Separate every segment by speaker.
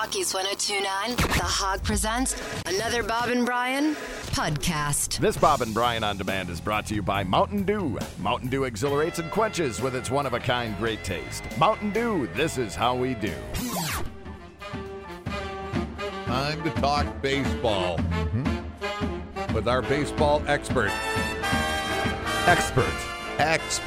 Speaker 1: Rockies 102.9, The Hog presents another Bob and Brian podcast.
Speaker 2: This Bob and Brian On Demand is brought to you by Mountain Dew. Mountain Dew exhilarates and quenches with its one-of-a-kind great taste. Mountain Dew, this is how we do.
Speaker 3: Time to talk baseball with our baseball expert.
Speaker 2: Expert.
Speaker 3: Expert.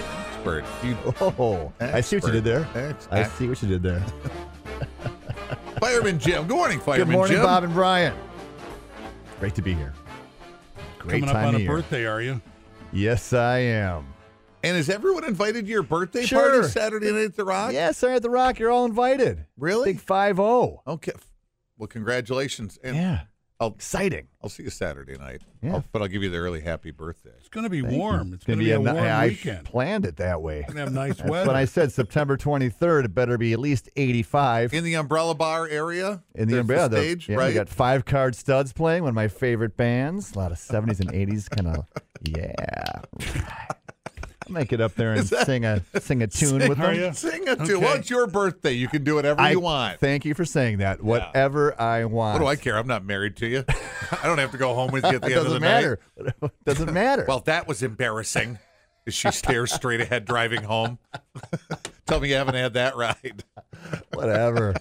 Speaker 4: I see what you did there. I
Speaker 3: Expert.
Speaker 4: see what you did there.
Speaker 3: Fireman Jim. Good morning, Fireman
Speaker 4: Good morning,
Speaker 3: Jim.
Speaker 4: Bob and Brian. Great to be here. Great
Speaker 5: Coming up
Speaker 4: time
Speaker 5: on
Speaker 4: of
Speaker 5: a
Speaker 4: year.
Speaker 5: birthday, are you?
Speaker 4: Yes, I am.
Speaker 3: And is everyone invited to your birthday
Speaker 4: Sure.
Speaker 3: party Saturday night at the Rock?
Speaker 4: Yes, sir, at the Rock. You're all invited.
Speaker 3: Really?
Speaker 4: Big 5-0.
Speaker 3: Okay. Well, congratulations. And
Speaker 4: Yeah.
Speaker 3: I'll
Speaker 4: Exciting.
Speaker 3: see you Saturday night.
Speaker 4: Yeah.
Speaker 3: But I'll give you the early happy birthday.
Speaker 5: It's going to be
Speaker 4: Thank
Speaker 5: warm.
Speaker 4: you.
Speaker 5: It's going to be a warm
Speaker 4: I
Speaker 5: weekend.
Speaker 4: planned it that way.
Speaker 5: Going to have nice
Speaker 4: That's
Speaker 5: weather.
Speaker 4: when I said September 23rd. It better be at least 85.
Speaker 3: In the umbrella bar area?
Speaker 4: In the
Speaker 3: There's
Speaker 4: umbrella,
Speaker 3: stage,
Speaker 4: yeah,
Speaker 3: right?
Speaker 4: we got 5-card studs playing, one of my favorite bands. A lot of 70s and 80s kind of, yeah. I might get up there and sing a tune with
Speaker 5: Are
Speaker 4: them.
Speaker 5: you?
Speaker 3: Sing it to.
Speaker 5: Okay.
Speaker 3: Well, it's your birthday. You can do whatever you want.
Speaker 4: Thank you for saying that. Whatever I want.
Speaker 3: What do I care? I'm not married to you. I don't have to go home with you at the
Speaker 4: It
Speaker 3: end of the
Speaker 4: doesn't matter.
Speaker 3: night.
Speaker 4: Doesn't matter.
Speaker 3: Well, that was embarrassing. As she stares straight ahead driving home. Tell me you haven't had that ride.
Speaker 4: Whatever.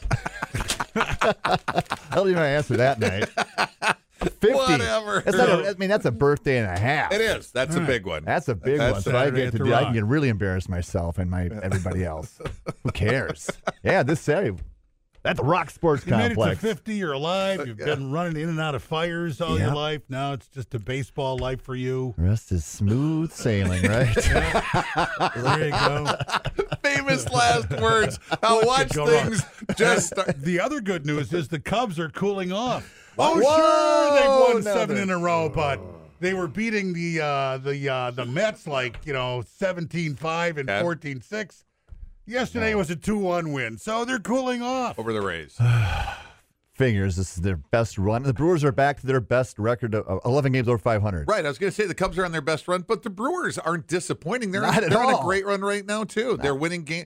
Speaker 4: I don't even answer that night. 50.
Speaker 3: Whatever.
Speaker 4: That's not that's a birthday and a half.
Speaker 3: It is. That's a big one.
Speaker 4: That's a big one. So I
Speaker 5: Saturday
Speaker 4: get
Speaker 5: at
Speaker 4: to
Speaker 5: the
Speaker 4: do. I
Speaker 5: Rock.
Speaker 4: can get really embarrass myself and everybody else. Who cares? Yeah, this Saturday at the Rock Sports
Speaker 5: You made it to
Speaker 4: Complex.
Speaker 5: 50. You're alive. You've been running in and out of fires all
Speaker 4: Yeah.
Speaker 5: your life. Now it's just a baseball life for you.
Speaker 4: The rest is smooth sailing, right?
Speaker 5: There you go.
Speaker 3: Famous last words. How watch
Speaker 5: could go wrong?
Speaker 3: things just start.
Speaker 5: The other good news is the Cubs are cooling off.
Speaker 3: Whoa,
Speaker 5: Sure, they won
Speaker 4: now
Speaker 5: 7
Speaker 4: then.
Speaker 5: in a row, but they were beating the Mets like 17-5 and
Speaker 3: Yeah.
Speaker 5: 14-6. Yesterday was a 2-1 win, so they're cooling off.
Speaker 3: Over the Rays.
Speaker 4: Figures this is their best run. The Brewers are back to their best record of 11 games over 500.
Speaker 3: Right. I was going to say the Cubs are on their best run, but the Brewers aren't disappointing. They're
Speaker 4: Not at
Speaker 3: on a
Speaker 4: all.
Speaker 3: great run right now, too. They're winning games.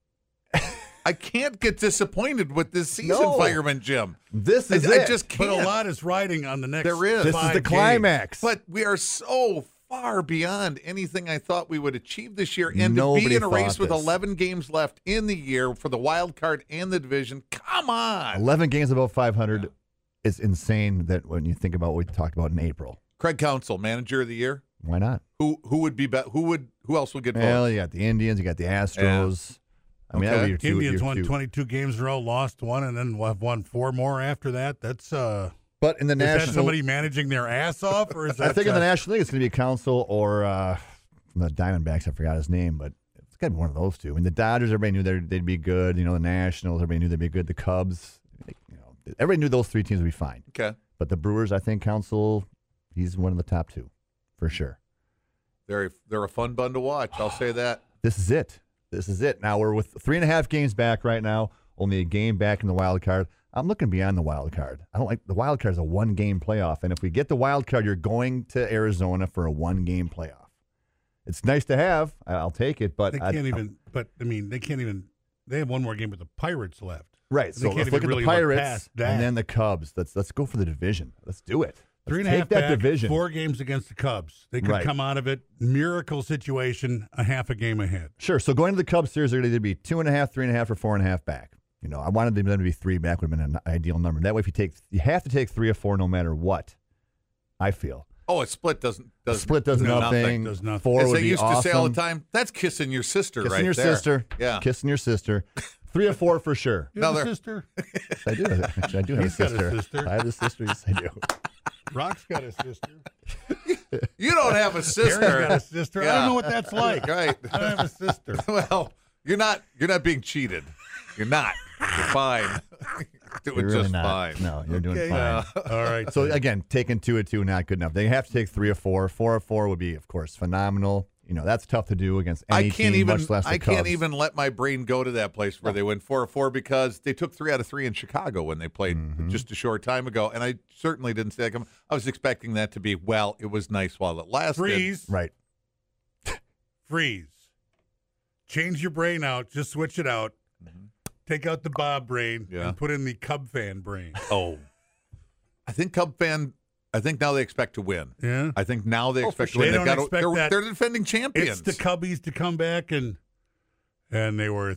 Speaker 3: I can't get disappointed with this season,
Speaker 4: No.
Speaker 3: Fireman Jim.
Speaker 4: This is
Speaker 3: I
Speaker 4: it.
Speaker 3: just
Speaker 5: But
Speaker 3: can't.
Speaker 5: a lot is riding on the next.
Speaker 3: There is.
Speaker 4: This is
Speaker 5: 5
Speaker 4: the
Speaker 5: games.
Speaker 4: climax.
Speaker 3: But we are so far beyond anything I thought we would achieve this year. And to
Speaker 4: Nobody
Speaker 3: be in a race
Speaker 4: thought
Speaker 3: with
Speaker 4: this.
Speaker 3: 11 games left in the year for the wild card and the division, come on.
Speaker 4: 11 games above 500 is insane. That when you think about what we talked about in April,
Speaker 3: Craig Counsell, manager of the year.
Speaker 4: why not?
Speaker 3: Who would be who else would get voted?
Speaker 4: Well, you got the Indians, you got the Astros. I mean, that would
Speaker 3: Okay.
Speaker 4: be your two.
Speaker 5: Indians
Speaker 4: your
Speaker 5: won
Speaker 4: two.
Speaker 5: 22 games in a row, lost 1, and then have won 4 more after that. That's
Speaker 4: But in the
Speaker 5: is that
Speaker 4: national,
Speaker 5: somebody managing their ass off, or is that?
Speaker 4: I think in the National League it's going to be Council or from the Diamondbacks. I forgot his name, but it's got to be one of those two. I mean, the Dodgers, everybody knew they'd be good. The Nationals, everybody knew they'd be good. The Cubs, everybody knew those 3 teams would be fine.
Speaker 3: Okay.
Speaker 4: But the Brewers, I think Council, he's one of the top 2 for sure.
Speaker 3: They're a fun bun to watch. I'll say that.
Speaker 4: This is it. This is it. Now we're with 3.5 games back right now. Only a game back in the wild card. I'm looking beyond the wild card. I don't like the wild card is a 1-game playoff, and if we get the wild card, you're going to Arizona for a 1-game playoff. It's nice to have. I'll take it, but
Speaker 5: they can't even. But I mean, they can't even. They have one more game with the Pirates left.
Speaker 4: Right.
Speaker 5: They
Speaker 4: So
Speaker 5: can't
Speaker 4: let's
Speaker 5: even
Speaker 4: look at
Speaker 5: really
Speaker 4: the
Speaker 5: look
Speaker 4: Pirates
Speaker 5: past that.
Speaker 4: and then the Cubs. Let's go for the division. Let's do it. Let's
Speaker 5: 3.5
Speaker 4: take that
Speaker 5: back,
Speaker 4: division.
Speaker 5: 4 games against the Cubs. They could
Speaker 4: Right.
Speaker 5: come out of it. Miracle situation, a half a game ahead.
Speaker 4: Sure. So going to the Cubs series, they're going to either be 2.5, 3.5, or 4.5 back. I wanted them to be 3 back. Would have been an ideal number. That way, if you have to take 3 or 4, no matter what. I feel
Speaker 3: Oh, a split doesn't
Speaker 4: split does
Speaker 3: do
Speaker 4: nothing.
Speaker 5: Does nothing.
Speaker 4: 4
Speaker 3: As
Speaker 4: would
Speaker 3: they
Speaker 4: be
Speaker 3: used
Speaker 4: awesome.
Speaker 3: to say all the time, that's kissing your sister
Speaker 4: Kissing
Speaker 3: right
Speaker 4: your
Speaker 3: there.
Speaker 4: sister.
Speaker 3: Yeah.
Speaker 4: Kissing your sister. 3 or 4 for sure.
Speaker 5: You have a
Speaker 3: Another-
Speaker 5: sister?
Speaker 4: I do. Actually, I do have
Speaker 5: He's
Speaker 4: a
Speaker 5: got a
Speaker 4: sister.
Speaker 5: sister.
Speaker 4: I have a sister. Yes, I do.
Speaker 5: Rock's got a sister.
Speaker 3: You don't have a sister.
Speaker 5: Aaron's got a sister. I
Speaker 3: Yeah.
Speaker 5: don't know what that's like.
Speaker 3: Right.
Speaker 5: I don't have a sister.
Speaker 3: Well, you're not being cheated. You're not. You're fine. Doing
Speaker 4: You're really
Speaker 3: just
Speaker 4: not.
Speaker 3: fine.
Speaker 4: No, you're doing
Speaker 5: Okay.
Speaker 4: fine.
Speaker 5: All right.
Speaker 4: So again, taking 2 at 2, not good enough. They have to take 3 or 4. 4 or 4 would be, of course, phenomenal. That's tough to do against any team, much less the
Speaker 3: I can't
Speaker 4: Cubs.
Speaker 3: even let my brain go to that place where they win 4-4 because they took 3 out of 3 in Chicago when they played just a short time ago, and I certainly didn't say that. I was expecting that to be, well, it was nice while it lasted.
Speaker 5: Freeze.
Speaker 4: Right.
Speaker 5: Freeze. Change your brain out. Just switch it out. Take out the Bob brain
Speaker 3: Yeah.
Speaker 5: and put in the Cub fan brain.
Speaker 3: Oh. I think now they expect to win.
Speaker 5: Yeah.
Speaker 3: I think now they expect to
Speaker 5: sure.
Speaker 3: win.
Speaker 5: They
Speaker 3: They've
Speaker 5: don't
Speaker 3: got
Speaker 5: expect that.
Speaker 3: they're the defending champions.
Speaker 5: It's the Cubbies to come back and they were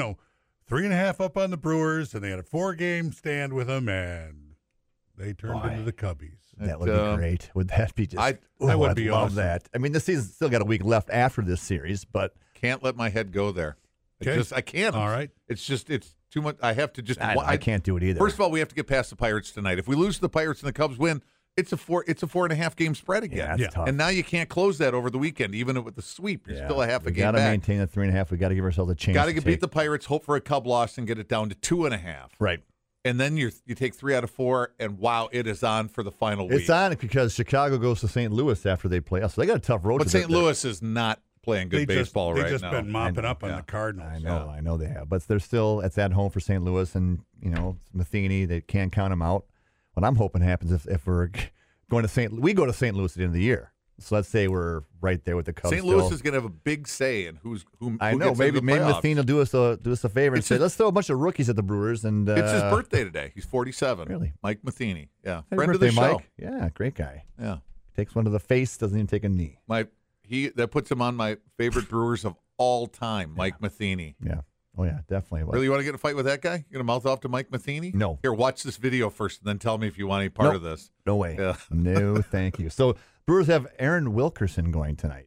Speaker 5: 3.5 up on the Brewers, and they had a 4-game stand with them, and they turned into the Cubbies.
Speaker 4: That would be great. Would that be just?
Speaker 3: I-
Speaker 5: That would
Speaker 4: I'd
Speaker 5: be
Speaker 4: love
Speaker 5: awesome.
Speaker 4: that. I mean, the season's still got a week left after this series, but
Speaker 3: Can't let my head go there.
Speaker 5: Okay.
Speaker 3: I can't.
Speaker 5: All right.
Speaker 3: It's too much. I have to just.
Speaker 4: I can't do it either.
Speaker 3: First of all, we have to get past the Pirates tonight. If we lose to the Pirates and the Cubs win, it's a 4.5 game spread again.
Speaker 4: Yeah, that's tough.
Speaker 3: And now you can't close that over the weekend, even with the sweep. You're still a half a
Speaker 4: we
Speaker 3: game
Speaker 4: gotta
Speaker 3: back.
Speaker 4: maintain the 3.5. We got to give ourselves a chance.
Speaker 3: Got to
Speaker 4: to
Speaker 3: beat the Pirates, hope for a Cub loss, and get it down to 2.5.
Speaker 4: right.
Speaker 3: And then you take 3 out of 4, and wow, it is on for the final week.
Speaker 4: It's on because Chicago goes to St. Louis after they play us. So they got a tough road.
Speaker 3: But
Speaker 4: to
Speaker 3: St.
Speaker 4: the-
Speaker 3: Louis is not playing good baseball right
Speaker 5: They've just
Speaker 3: now.
Speaker 5: been mopping up on
Speaker 3: Yeah.
Speaker 5: the Cardinals.
Speaker 4: I know they have, but they're still. It's at home for St. Louis, and Matheny. They can't count them out. What I'm hoping happens if we're going to we go to St. Louis at the end of the year. So let's say we're right there with the Cubs.
Speaker 3: St. Louis
Speaker 4: still.
Speaker 3: is going to have a big say in who
Speaker 4: I know.
Speaker 3: gets
Speaker 4: Maybe
Speaker 3: into the playoffs.
Speaker 4: Matheny will do us a favor and
Speaker 3: It's
Speaker 4: say,
Speaker 3: his-
Speaker 4: let's throw a bunch of rookies at the Brewers. And
Speaker 3: It's his birthday today. He's 47.
Speaker 4: Really?
Speaker 3: Mike Matheny. Yeah.
Speaker 4: Happy
Speaker 3: Friend
Speaker 4: birthday,
Speaker 3: of the show.
Speaker 4: Mike. Yeah, great guy.
Speaker 3: Yeah.
Speaker 4: Takes one to the face, doesn't even take a knee.
Speaker 3: That puts him on my favorite Brewers of all time, Mike Matheny.
Speaker 4: Yeah. Oh yeah, definitely.
Speaker 3: Really, you want to get in a fight with that guy? You going to mouth off to Mike Matheny?
Speaker 4: No.
Speaker 3: Here, watch this video first, and then tell me if you want any part
Speaker 4: Nope.
Speaker 3: of this.
Speaker 4: No way.
Speaker 3: Yeah.
Speaker 4: No, thank you. So Brewers have Aaron Wilkerson going tonight.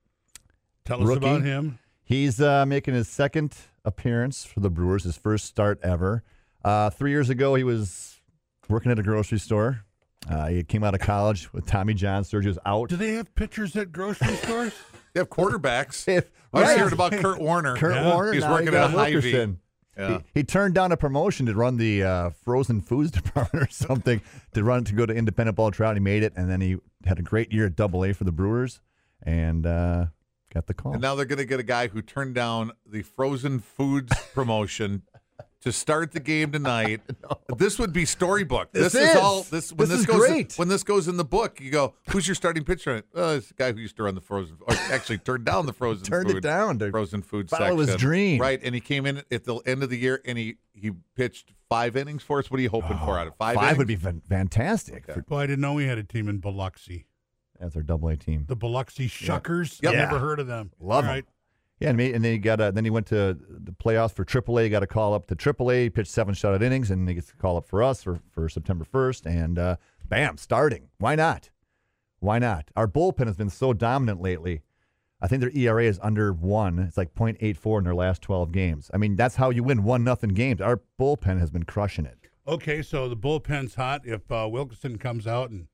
Speaker 5: Tell us
Speaker 4: Rookie.
Speaker 5: about him.
Speaker 4: He's making his second appearance for the Brewers, his first start ever. 3 years ago, he was working at a grocery store. He came out of college with Tommy John. Surgery was out.
Speaker 5: Do they have pitchers at grocery stores?
Speaker 3: They have quarterbacks.
Speaker 4: If-
Speaker 3: I was
Speaker 4: right.
Speaker 3: hearing about Kurt Warner.
Speaker 4: Kurt
Speaker 5: Yeah.
Speaker 4: Warner.
Speaker 3: He's
Speaker 4: now
Speaker 3: working
Speaker 4: he got
Speaker 3: at a Hy-Vee.
Speaker 4: Wilkerson.
Speaker 3: Yeah.
Speaker 4: He turned down a promotion to run the frozen foods department or something to go to independent ball trial. He made it, and then he had a great year at AA for the Brewers, and got the call.
Speaker 3: And now they're going to get a guy who turned down the frozen foods promotion to start the game tonight. This would be storybook.
Speaker 4: This
Speaker 3: is
Speaker 4: is.
Speaker 3: all.
Speaker 4: This
Speaker 3: When
Speaker 4: is
Speaker 3: goes
Speaker 4: great.
Speaker 3: When this goes in the book, you go, "Who's your starting pitcher?" Oh, it's the guy who used to run the frozen. Or actually, turned down the frozen.
Speaker 4: Turned
Speaker 3: food,
Speaker 4: it down to
Speaker 3: frozen food
Speaker 4: follow
Speaker 3: section.
Speaker 4: his dream.
Speaker 3: Right, and he came in at the end of the year, and he pitched 5 innings for us. What are you hoping for out of 5 innings?
Speaker 4: Five would be fantastic.
Speaker 3: Okay.
Speaker 5: Well, I didn't know we had a team in Biloxi.
Speaker 4: That's our AA team.
Speaker 5: The Biloxi Shuckers.
Speaker 3: Yep.
Speaker 5: I've
Speaker 4: Yeah.
Speaker 5: never heard of them.
Speaker 4: Love
Speaker 5: All
Speaker 4: him.
Speaker 5: right.
Speaker 4: Yeah, and then he went to the playoffs for AAA. He got a call up to AAA. He pitched 7 shutout innings, and he gets a call up for us for September 1st. And bam, starting. Why not? Why not? Our bullpen has been so dominant lately. I think their ERA is under 1. It's like .84 in their last 12 games. I mean, that's how you win 1-0 games. Our bullpen has been crushing it.
Speaker 5: Okay, so the bullpen's hot. If Wilkerson comes out and,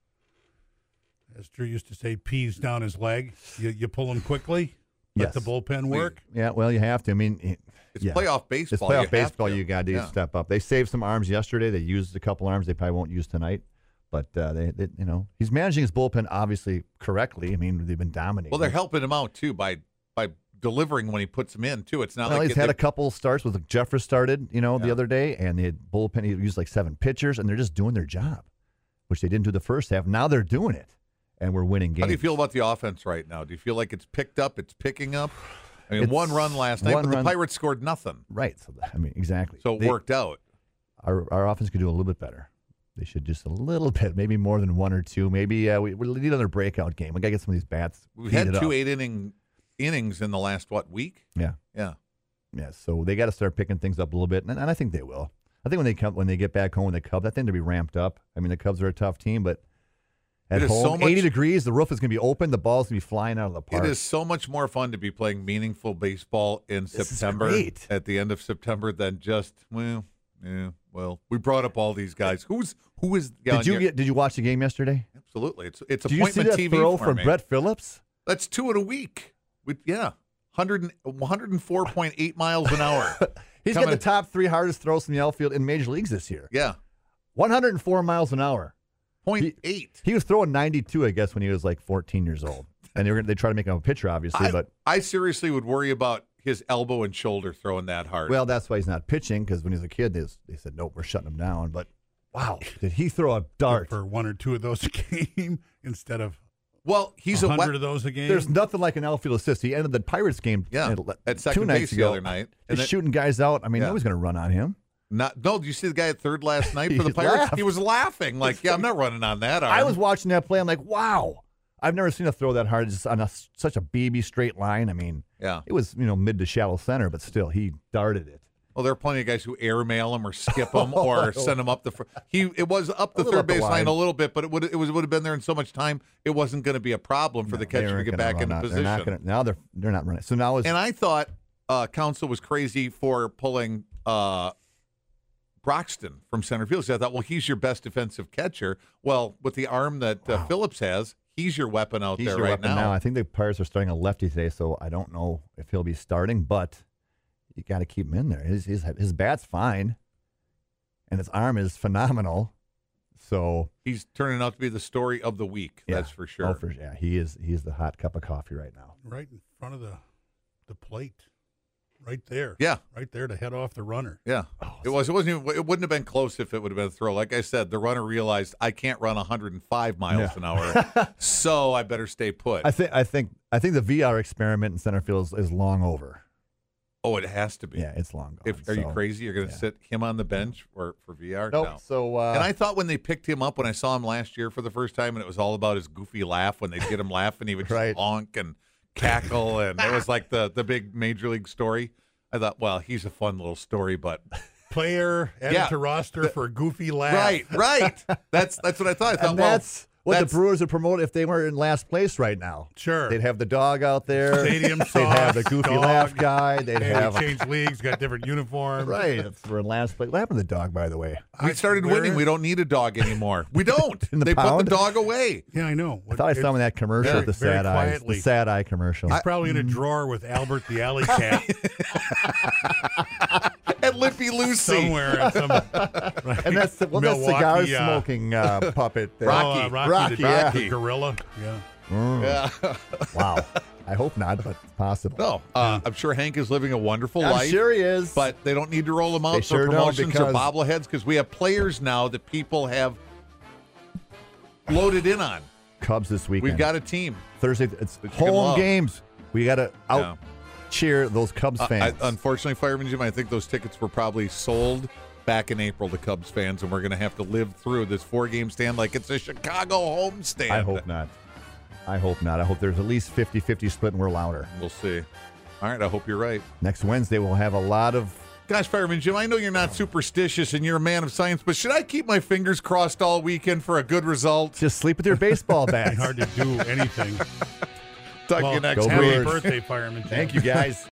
Speaker 5: as Drew used to say, pees down his leg, you pull him quickly. Let
Speaker 4: Yes.
Speaker 5: the bullpen work.
Speaker 4: Yeah, well, you have to. I mean,
Speaker 3: It's
Speaker 4: yeah.
Speaker 3: playoff baseball.
Speaker 4: It's
Speaker 3: You
Speaker 4: playoff
Speaker 3: have
Speaker 4: baseball.
Speaker 3: to.
Speaker 4: You got to
Speaker 3: Yeah.
Speaker 4: step up. They saved some arms yesterday. They used a couple arms they probably won't use tonight. But he's managing his bullpen obviously correctly. I mean, they've been dominating.
Speaker 3: Well, they're helping him out too by delivering when he puts them in too. It's not
Speaker 4: Well,
Speaker 3: like
Speaker 4: he's had a couple starts with Jeffress started, the other day, and they had bullpen. He used like 7 pitchers, and they're just doing their job, which they didn't do the first half. Now they're doing it, and we're winning games.
Speaker 3: How do you feel about the offense right now? Do you feel like it's picked up? It's picking up? I mean,
Speaker 4: It's
Speaker 3: 1 run last night,
Speaker 4: one
Speaker 3: but the
Speaker 4: run.
Speaker 3: Pirates scored nothing.
Speaker 4: Right. So exactly.
Speaker 3: So it
Speaker 4: They-
Speaker 3: worked out.
Speaker 4: Our offense could do a little bit better. They should just a little bit, maybe more than 1 or 2. Maybe we need another breakout game. We got to get some of these bats.
Speaker 3: We've had
Speaker 4: heated
Speaker 3: 2
Speaker 4: up.
Speaker 3: 8-inning innings in the last, week?
Speaker 4: Yeah.
Speaker 3: Yeah.
Speaker 4: Yeah. So they got to start picking things up a little bit, and I think they will. I think when they get back home with the Cubs, I think they'll be ramped up. I mean, the Cubs are a tough team, but at
Speaker 3: It is
Speaker 4: home,
Speaker 3: so much-
Speaker 4: 80 degrees, the roof is going to be open, the ball's going to be flying out of the park.
Speaker 3: It is so much more fun to be playing meaningful baseball in
Speaker 4: This is
Speaker 3: September,
Speaker 4: great.
Speaker 3: at the end of September, than just, we brought up all these guys. Who is
Speaker 4: Did you watch the game yesterday?
Speaker 3: Absolutely. It's
Speaker 4: Did you see
Speaker 3: appointment
Speaker 4: that
Speaker 3: TV
Speaker 4: throw
Speaker 3: for
Speaker 4: from
Speaker 3: me.
Speaker 4: Brett Phillips?
Speaker 3: That's 2 in a week. 104.8 miles an hour.
Speaker 4: He's
Speaker 3: Coming-
Speaker 4: got the top 3 hardest throws in the outfield in major leagues this year.
Speaker 3: Yeah.
Speaker 4: 104 miles an hour.
Speaker 3: 0.8.
Speaker 4: He was throwing 92, I guess, when he was like 14 years old. And they try to make him a pitcher, obviously, but
Speaker 3: I seriously would worry about his elbow and shoulder throwing that hard.
Speaker 4: well, that's why he's not pitching, because when he was a kid, they said, nope, we're shutting him down. But wow, did he throw a dart?
Speaker 5: For 1 or 2 of those a game instead of
Speaker 3: Well, he's
Speaker 5: 100 of those a game.
Speaker 4: There's nothing like an outfield assist. He ended the Pirates game
Speaker 3: at second
Speaker 4: 2
Speaker 3: base
Speaker 4: nights
Speaker 3: the
Speaker 4: ago.
Speaker 3: other night.
Speaker 4: He's
Speaker 3: And
Speaker 4: shooting guys out. I mean,
Speaker 3: Yeah.
Speaker 4: nobody's going to run on him.
Speaker 3: no, did you see the guy at third last night for
Speaker 4: He
Speaker 3: the Pirates?
Speaker 4: laughed.
Speaker 3: He was laughing like, I'm not running on that arm.
Speaker 4: I was watching that play. I'm like, wow. I've never seen a throw that hard just on such a baby straight line. I mean,
Speaker 3: Yeah.
Speaker 4: it was, mid to shallow center, but still, he darted it.
Speaker 3: Well, there are plenty of guys who airmail him or skip him or send him up the. It was up the
Speaker 4: little
Speaker 3: third
Speaker 4: up the
Speaker 3: base line
Speaker 4: line.
Speaker 3: a little bit, but it would have been there in so much time. It wasn't going to be a problem for the
Speaker 4: They
Speaker 3: catcher to
Speaker 4: aren't
Speaker 3: get
Speaker 4: gonna
Speaker 3: back
Speaker 4: run
Speaker 3: into
Speaker 4: out.
Speaker 3: position.
Speaker 4: They're not gonna, now they're not running. So now it's
Speaker 3: And I thought Counsell was crazy for pulling Broxton from center field. So I thought, well, he's your best defensive catcher. Well, with the arm that Phillips has, he's your weapon out
Speaker 4: he's
Speaker 3: there
Speaker 4: your
Speaker 3: right
Speaker 4: weapon now. I think the Pirates are starting a lefty today, so I don't know if he'll be starting, but you got to keep him in there. His bat's fine, and his arm is phenomenal. So
Speaker 3: He's turning out to be the story of the week.
Speaker 4: yeah.
Speaker 3: That's for sure.
Speaker 4: Oh, yeah, he is. He's the hot cup of coffee right now.
Speaker 5: right in front of the plate, right there.
Speaker 3: Yeah.
Speaker 5: Right there to head off the runner.
Speaker 3: Yeah, it wasn't even. It wouldn't have been close if it would have been a throw. Like I said, the runner realized I can't run 105 miles an hour, so I better stay put.
Speaker 4: I think the VR experiment in center field is long over.
Speaker 3: Oh, it has to be.
Speaker 4: Yeah, it's long gone.
Speaker 3: Are you
Speaker 4: So,
Speaker 3: crazy? You're going to sit him on the bench for VR?
Speaker 4: Nope.
Speaker 3: No.
Speaker 4: So
Speaker 3: And I thought when they picked him up, when I saw him last year for the first time, and it was all about his goofy laugh. When they'd get him laughing, he would just
Speaker 4: Right.
Speaker 3: honk and cackle, and it was like the big major league story. I thought, well, he's a fun little story, but
Speaker 5: Player added
Speaker 3: Yeah.
Speaker 5: to roster for a goofy laugh.
Speaker 3: right. That's what I thought. I thought,
Speaker 4: and
Speaker 3: well,
Speaker 4: that's what the Brewers would promote if they were in last place right now.
Speaker 5: Sure.
Speaker 4: They'd have the dog out there.
Speaker 5: Stadium
Speaker 4: They'd have the
Speaker 5: sauce,
Speaker 4: goofy
Speaker 5: dog.
Speaker 4: laugh guy. They'd
Speaker 5: Hey,
Speaker 4: have
Speaker 5: we changed leagues, got different uniforms.
Speaker 4: right. If we're in last place. What happened to the dog, by the way?
Speaker 3: we started
Speaker 5: Where?
Speaker 3: winning. We don't need a dog anymore. We don't.
Speaker 4: In the
Speaker 3: They put
Speaker 4: pound?
Speaker 3: the dog away.
Speaker 5: Yeah, I know.
Speaker 4: I thought I saw him in that commercial with the
Speaker 5: very
Speaker 4: sad eyes.
Speaker 5: quietly.
Speaker 4: The sad eye commercial.
Speaker 5: He's probably in a drawer with Albert the alley cat
Speaker 3: And Lippy Lucy.
Speaker 5: somewhere. At some, right,
Speaker 4: and that's that
Speaker 5: Milwaukee,
Speaker 4: cigar smoking puppet. There.
Speaker 3: Rocky.
Speaker 5: Rocky, the
Speaker 4: Rocky.
Speaker 5: gorilla. Yeah.
Speaker 3: Yeah.
Speaker 4: Wow. I hope not, but it's possible.
Speaker 3: No, I'm sure Hank is living a wonderful
Speaker 4: I'm
Speaker 3: life.
Speaker 4: sure he is.
Speaker 3: But they don't need to roll them out
Speaker 4: They
Speaker 3: for
Speaker 4: sure don't,
Speaker 3: promotions or
Speaker 4: because-
Speaker 3: bobbleheads because we have players now that people have loaded in on.
Speaker 4: Cubs this weekend.
Speaker 3: We've got a team.
Speaker 4: Thursday. It's
Speaker 3: that you can
Speaker 4: home
Speaker 3: love.
Speaker 4: games. We got to out
Speaker 3: Yeah.
Speaker 4: cheer those Cubs fans.
Speaker 3: Unfortunately, Fireman Jim, I think those tickets were probably sold back in April to Cubs fans, and we're going to have to live through this 4-game stand like it's a Chicago homestand.
Speaker 4: I hope not. I hope not. I hope there's at least 50-50 split and we're louder.
Speaker 3: We'll see. All right, I hope you're right.
Speaker 4: Next Wednesday, we'll have a lot of...
Speaker 3: Gosh, Fireman Jim, I know you're not superstitious and you're a man of science, but should I keep my fingers crossed all weekend for a good result?
Speaker 4: Just sleep with your baseball
Speaker 5: It's
Speaker 4: bats.
Speaker 5: hard to do anything.
Speaker 3: Talk to you next
Speaker 4: go
Speaker 3: week.
Speaker 5: Happy
Speaker 4: Brewers.
Speaker 5: birthday, Fireman Jim.
Speaker 4: Thank you, guys.